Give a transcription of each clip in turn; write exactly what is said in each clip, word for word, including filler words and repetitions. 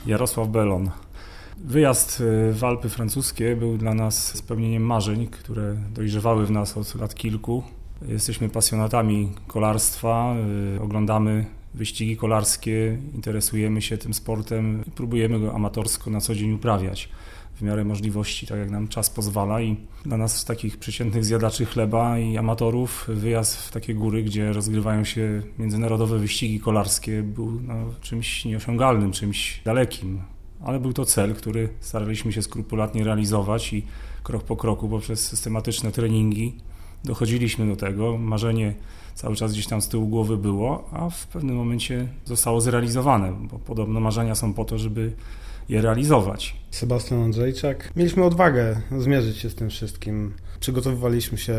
Jarosław Belon. Wyjazd w Alpy francuskie był dla nas spełnieniem marzeń, które dojrzewały w nas od lat kilku. Jesteśmy pasjonatami kolarstwa, oglądamy wyścigi kolarskie, interesujemy się tym sportem i próbujemy go amatorsko na co dzień uprawiać w miarę możliwości, tak jak nam czas pozwala. I dla nas, takich przeciętnych zjadaczy chleba i amatorów, wyjazd w takie góry, gdzie rozgrywają się międzynarodowe wyścigi kolarskie, był no, czymś nieosiągalnym, czymś dalekim. Ale był to cel, który staraliśmy się skrupulatnie realizować i krok po kroku poprzez systematyczne treningi dochodziliśmy do tego. Marzenie cały czas gdzieś tam z tyłu głowy było, a w pewnym momencie zostało zrealizowane, bo podobno marzenia są po to, żeby je realizować. Sebastian Andrzejczak. Mieliśmy odwagę zmierzyć się z tym wszystkim. Przygotowywaliśmy się,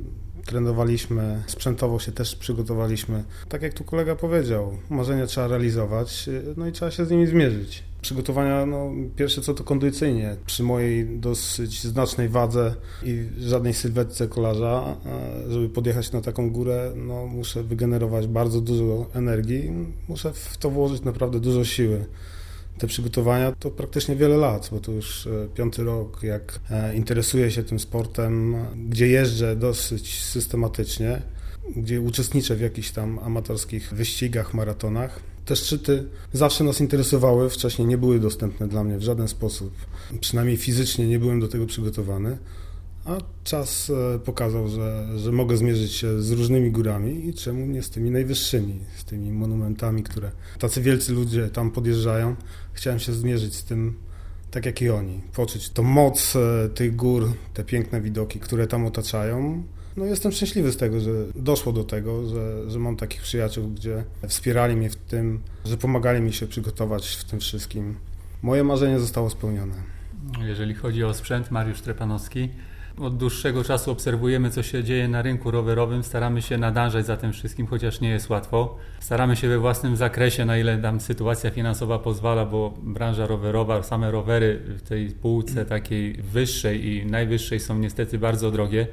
trenowaliśmy, sprzętowo się też przygotowaliśmy. Tak jak tu kolega powiedział, marzenia trzeba realizować, no i trzeba się z nimi zmierzyć. Przygotowania, no pierwsze co to kondycyjnie. Przy mojej dosyć znacznej wadze i żadnej sylwetce kolarza, żeby podjechać na taką górę, no muszę wygenerować bardzo dużo energii, muszę w to włożyć naprawdę dużo siły. Te przygotowania to praktycznie wiele lat, bo to już piąty rok, jak interesuję się tym sportem, gdzie jeżdżę dosyć systematycznie, gdzie uczestniczę w jakichś tam amatorskich wyścigach, maratonach. Te szczyty zawsze nas interesowały, wcześniej nie były dostępne dla mnie w żaden sposób. Przynajmniej fizycznie nie byłem do tego przygotowany, a czas pokazał, że, że mogę zmierzyć się z różnymi górami i czemu nie z tymi najwyższymi, z tymi monumentami, które tacy wielcy ludzie tam podjeżdżają. Chciałem się zmierzyć z tym, tak jak i oni, poczuć tą moc tych gór, te piękne widoki, które tam otaczają. No jestem szczęśliwy z tego, że doszło do tego, że, że mam takich przyjaciół, gdzie wspierali mnie w tym, że pomagali mi się przygotować w tym wszystkim. Moje marzenie zostało spełnione. Jeżeli chodzi o sprzęt, Mariusz Trepanowski, od dłuższego czasu obserwujemy, co się dzieje na rynku rowerowym, staramy się nadążać za tym wszystkim, chociaż nie jest łatwo. Staramy się we własnym zakresie, na ile nam sytuacja finansowa pozwala, bo branża rowerowa, same rowery w tej półce takiej wyższej i najwyższej są niestety bardzo drogie.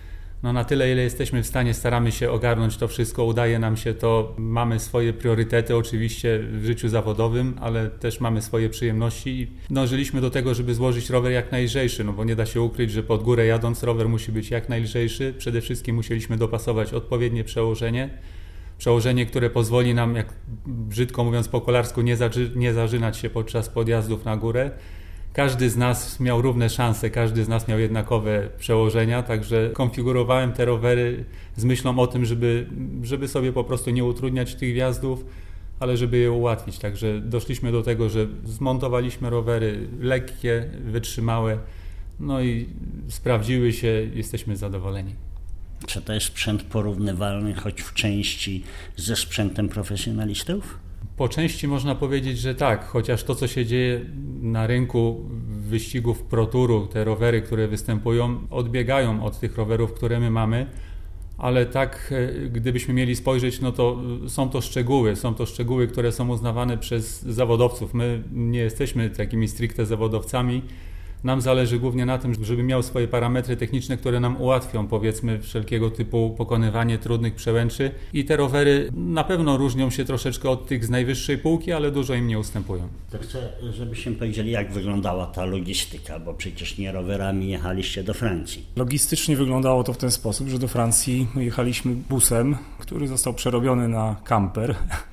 No na tyle, ile jesteśmy w stanie, staramy się ogarnąć to wszystko, udaje nam się to, mamy swoje priorytety oczywiście w życiu zawodowym, ale też mamy swoje przyjemności i dążyliśmy do tego, żeby złożyć rower jak najlżejszy, no bo nie da się ukryć, że pod górę jadąc rower musi być jak najlżejszy. Przede wszystkim musieliśmy dopasować odpowiednie przełożenie, przełożenie, które pozwoli nam, jak brzydko mówiąc po kolarsku, nie, zaży- nie zażynać się podczas podjazdów na górę. Każdy z nas miał równe szanse, każdy z nas miał jednakowe przełożenia, także konfigurowałem te rowery z myślą o tym, żeby, żeby sobie po prostu nie utrudniać tych wjazdów, ale żeby je ułatwić. Także doszliśmy do tego, że zmontowaliśmy rowery lekkie, wytrzymałe, no i sprawdziły się, jesteśmy zadowoleni. Czy to jest sprzęt porównywalny choć w części ze sprzętem profesjonalistów? Po części można powiedzieć, że tak, chociaż to, co się dzieje na rynku wyścigów Pro Touru, te rowery, które występują, odbiegają od tych rowerów, które my mamy, ale tak, gdybyśmy mieli spojrzeć, no to są to szczegóły, są to szczegóły, które są uznawane przez zawodowców. My nie jesteśmy takimi stricte zawodowcami. Nam zależy głównie na tym, żeby miał swoje parametry techniczne, które nam ułatwią, powiedzmy, wszelkiego typu pokonywanie trudnych przełęczy. I te rowery na pewno różnią się troszeczkę od tych z najwyższej półki, ale dużo im nie ustępują. To chcę, żebyście powiedzieli, jak wyglądała ta logistyka, bo przecież nie rowerami jechaliście do Francji. Logistycznie wyglądało to w ten sposób, że do Francji jechaliśmy busem, który został przerobiony na kamper.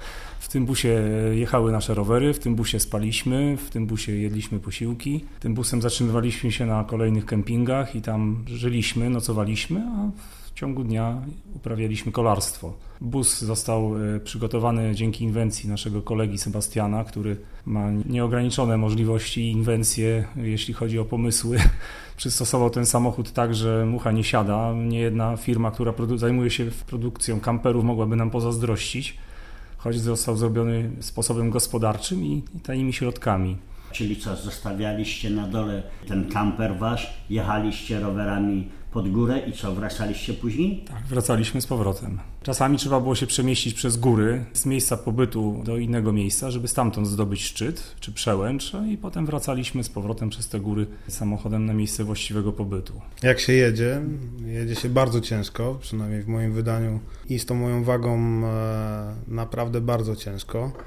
W tym busie jechały nasze rowery, w tym busie spaliśmy, w tym busie jedliśmy posiłki. Tym busem zatrzymywaliśmy się na kolejnych kempingach i tam żyliśmy, nocowaliśmy, a w ciągu dnia uprawialiśmy kolarstwo. Bus został przygotowany dzięki inwencji naszego kolegi Sebastiana, który ma nieograniczone możliwości i inwencje, jeśli chodzi o pomysły. Przystosował ten samochód tak, że mucha nie siada. Niejedna firma, która produ- zajmuje się produkcją kamperów, mogłaby nam pozazdrościć, choć został zrobiony sposobem gospodarczym i, i tanimi środkami. Czyli co, zostawialiście na dole ten kamper wasz, jechaliście rowerami pod górę i co, wracaliście później? Tak, wracaliśmy z powrotem. Czasami trzeba było się przemieścić przez góry z miejsca pobytu do innego miejsca, żeby stamtąd zdobyć szczyt czy przełęcz i potem wracaliśmy z powrotem przez te góry samochodem na miejsce właściwego pobytu. Jak się jedzie, jedzie się bardzo ciężko, przynajmniej w moim wydaniu i z tą moją wagą e, naprawdę bardzo ciężko.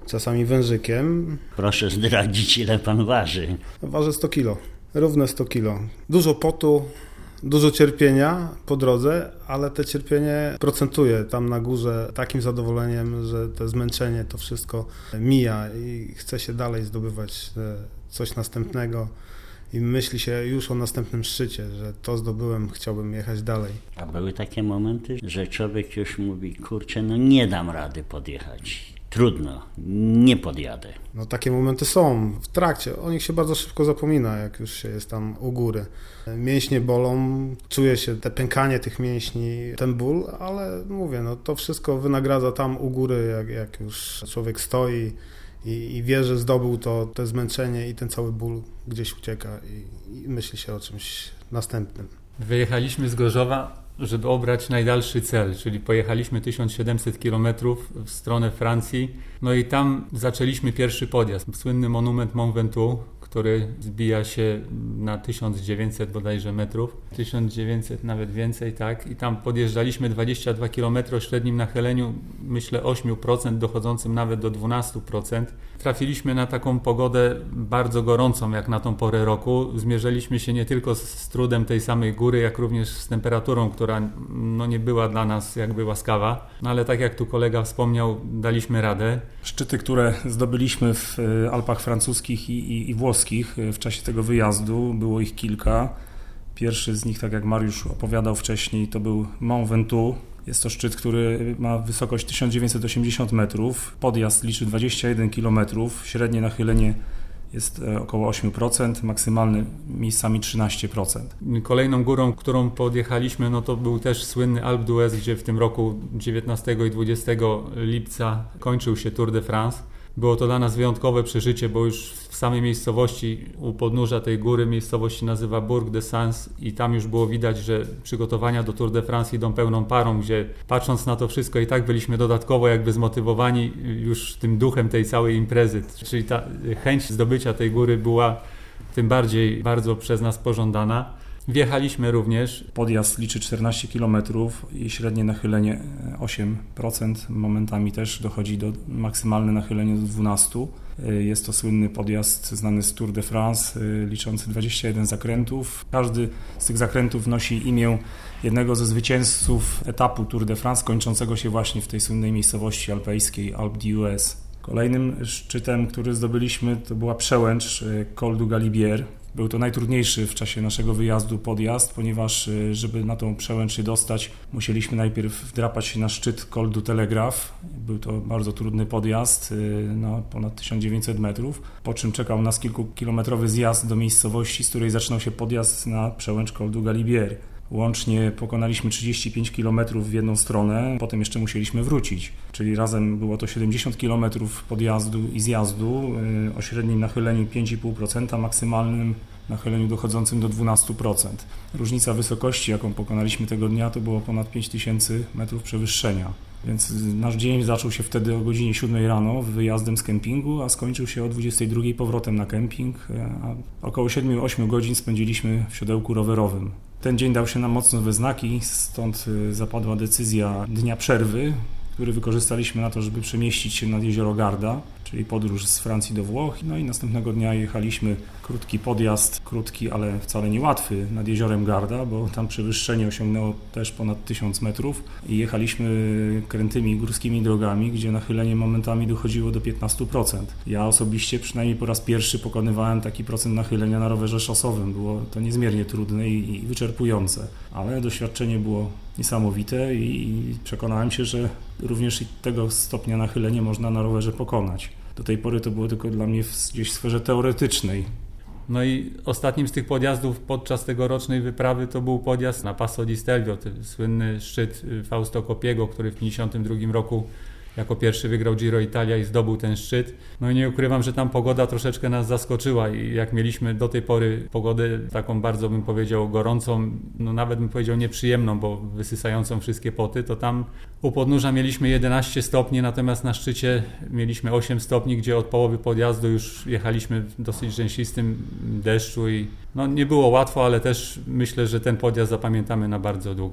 czasami wężykiem. Proszę zdradzić, ile pan waży. Waży sto kilo, równe sto kilo. Dużo potu, dużo cierpienia po drodze, ale te cierpienie procentuje tam na górze takim zadowoleniem, że to zmęczenie, to wszystko mija i chce się dalej zdobywać coś następnego i myśli się już o następnym szczycie, że to zdobyłem, chciałbym jechać dalej. A były takie momenty, że człowiek już mówi, kurczę, no nie dam rady podjechać. Trudno, nie podjadę. No takie momenty są w trakcie, o nich się bardzo szybko zapomina, jak już się jest tam u góry. Mięśnie bolą, czuje się te pękanie tych mięśni, ten ból, ale mówię, no to wszystko wynagradza tam u góry, jak, jak już człowiek stoi i, i wie, że zdobył to, to zmęczenie i ten cały ból gdzieś ucieka i, i myśli się o czymś następnym. Wyjechaliśmy z Gorzowa, żeby obrać najdalszy cel, czyli pojechaliśmy tysiąc siedemset kilometrów w stronę Francji. No i tam zaczęliśmy pierwszy podjazd. Słynny monument Mont Ventoux, który zbija się na tysiąc dziewięćset bodajże metrów. tysiąc dziewięćset, nawet więcej, tak. I tam podjeżdżaliśmy dwadzieścia dwa kilometry o średnim nachyleniu, myślę osiem procent, dochodzącym nawet do dwanaście procent. Trafiliśmy na taką pogodę bardzo gorącą, jak na tą porę roku. Zmierzyliśmy się nie tylko z, z trudem tej samej góry, jak również z temperaturą, która no, nie była dla nas jakby łaskawa. No ale tak jak tu kolega wspomniał, daliśmy radę. Szczyty, które zdobyliśmy w Alpach francuskich i, i, i włoskich w czasie tego wyjazdu, było ich kilka. Pierwszy z nich, tak jak Mariusz opowiadał wcześniej, to był Mont Ventoux. Jest to szczyt, który ma wysokość tysiąc dziewięćset osiemdziesiąt metrów. Podjazd liczy dwadzieścia jeden kilometrów. Średnie nachylenie jest około osiem procent, maksymalny miejscami trzynaście procent. Kolejną górą, którą podjechaliśmy, no to był też słynny Alpe d'Huez, gdzie w tym roku dziewiętnastego i dwudziestego lipca kończył się Tour de France. Było to dla nas wyjątkowe przeżycie, bo już w samej miejscowości u podnóża tej góry, miejscowość się nazywa Bourg de Sens i tam już było widać, że przygotowania do Tour de France idą pełną parą, gdzie patrząc na to wszystko i tak byliśmy dodatkowo jakby zmotywowani już tym duchem tej całej imprezy, czyli ta chęć zdobycia tej góry była tym bardziej bardzo przez nas pożądana. Wjechaliśmy również. Podjazd liczy czternaście kilometrów i średnie nachylenie osiem procent. Momentami też dochodzi do maksymalne nachylenie do dwanaście procent. Jest to słynny podjazd znany z Tour de France, liczący dwadzieścia jeden zakrętów. Każdy z tych zakrętów nosi imię jednego ze zwycięzców etapu Tour de France, kończącego się właśnie w tej słynnej miejscowości alpejskiej Alpe d'Huez. Kolejnym szczytem, który zdobyliśmy, to była przełęcz Col du Galibier. Był to najtrudniejszy w czasie naszego wyjazdu podjazd, ponieważ żeby na tą przełęcz się dostać, musieliśmy najpierw wdrapać się na szczyt Col du Telegraphe. Był to bardzo trudny podjazd na ponad tysiąc dziewięćset metrów, po czym czekał nas kilkukilometrowy zjazd do miejscowości, z której zaczynał się podjazd na przełęcz Col du Galibier. Łącznie pokonaliśmy trzydzieści pięć kilometrów w jedną stronę, potem jeszcze musieliśmy wrócić, czyli razem było to siedemdziesiąt kilometrów podjazdu i zjazdu o średnim nachyleniu pięć i pół procent, maksymalnym nachyleniu dochodzącym do dwanaście procent. Różnica wysokości, jaką pokonaliśmy tego dnia, to było ponad pięć tysięcy metrów przewyższenia. Więc nasz dzień zaczął się wtedy o godzinie siódmej rano wyjazdem z kempingu, a skończył się o dwudziestej drugiej powrotem na kemping. A około siedem do ośmiu godzin spędziliśmy w siodełku rowerowym. Ten dzień dał się nam mocno we znaki, stąd zapadła decyzja dnia przerwy, który wykorzystaliśmy na to, żeby przemieścić się nad jezioro Garda, czyli podróż z Francji do Włoch. No i następnego dnia jechaliśmy krótki podjazd, krótki, ale wcale niełatwy, nad jeziorem Garda, bo tam przewyższenie osiągnęło też ponad tysiąc metrów i jechaliśmy krętymi górskimi drogami, gdzie nachylenie momentami dochodziło do piętnaście procent. Ja osobiście przynajmniej po raz pierwszy pokonywałem taki procent nachylenia na rowerze szosowym. Było to niezmiernie trudne i, i wyczerpujące, ale doświadczenie było niesamowite i przekonałem się, że również i tego stopnia nachylenia można na rowerze pokonać. Do tej pory to było tylko dla mnie w, gdzieś w sferze teoretycznej. No i ostatnim z tych podjazdów podczas tegorocznej wyprawy to był podjazd na Passo di Stelvio, ten słynny szczyt Fausto Coppiego, który w tysiąc dziewięćset pięćdziesiątym drugim roku jako pierwszy wygrał Giro Italia i zdobył ten szczyt. No i nie ukrywam, że tam pogoda troszeczkę nas zaskoczyła i jak mieliśmy do tej pory pogodę taką bardzo, bym powiedział, gorącą, no nawet bym powiedział nieprzyjemną, bo wysysającą wszystkie poty, to tam u podnóża mieliśmy jedenaście stopni, natomiast na szczycie mieliśmy osiem stopni, gdzie od połowy podjazdu już jechaliśmy w dosyć rzęsistym deszczu i no nie było łatwo, ale też myślę, że ten podjazd zapamiętamy na bardzo długo.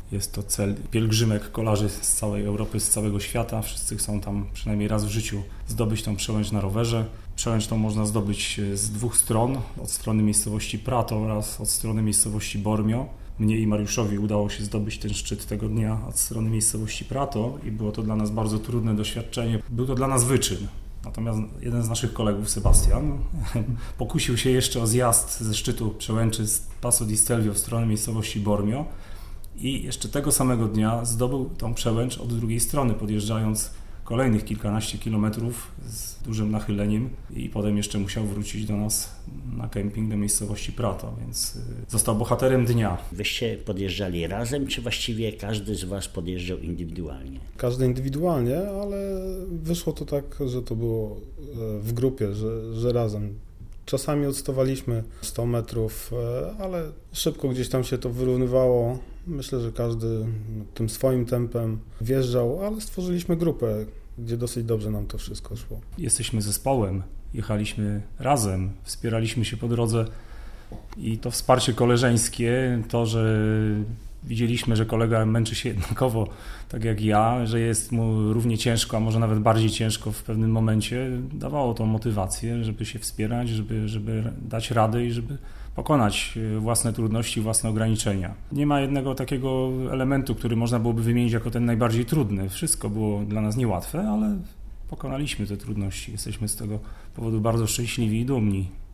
Jest to cel pielgrzymek kolarzy z całej Europy, z całego świata. Wszyscy chcą tam przynajmniej raz w życiu zdobyć tą przełęcz na rowerze. Przełęcz tą można zdobyć z dwóch stron, od strony miejscowości Prato oraz od strony miejscowości Bormio. Mnie i Mariuszowi udało się zdobyć ten szczyt tego dnia od strony miejscowości Prato i było to dla nas bardzo trudne doświadczenie. Był to dla nas wyczyn. Natomiast jeden z naszych kolegów, Sebastian, pokusił się jeszcze o zjazd ze szczytu przełęczy z Passo di Stelvio w stronę miejscowości Bormio i jeszcze tego samego dnia zdobył tą przełęcz od drugiej strony, podjeżdżając kolejnych kilkanaście kilometrów z dużym nachyleniem i potem jeszcze musiał wrócić do nas na kemping do miejscowości Prato, więc został bohaterem dnia. Wyście podjeżdżali razem, czy właściwie każdy z was podjeżdżał indywidualnie? Każdy indywidualnie, ale wyszło to tak, że to było w grupie, że, że razem. Czasami odstawaliśmy sto metrów, ale szybko gdzieś tam się to wyrównywało. Myślę, że każdy tym swoim tempem wjeżdżał, ale stworzyliśmy grupę, gdzie dosyć dobrze nam to wszystko szło. Jesteśmy zespołem, jechaliśmy razem, wspieraliśmy się po drodze i to wsparcie koleżeńskie, to, że widzieliśmy, że kolega męczy się jednakowo, tak jak ja, że jest mu równie ciężko, a może nawet bardziej ciężko w pewnym momencie, dawało tą motywację, żeby się wspierać, żeby, żeby dać radę i żeby pokonać własne trudności, własne ograniczenia. Nie ma jednego takiego elementu, który można byłoby wymienić jako ten najbardziej trudny. Wszystko było dla nas niełatwe, ale pokonaliśmy te trudności. Jesteśmy z tego powodu bardzo szczęśliwi i dumni.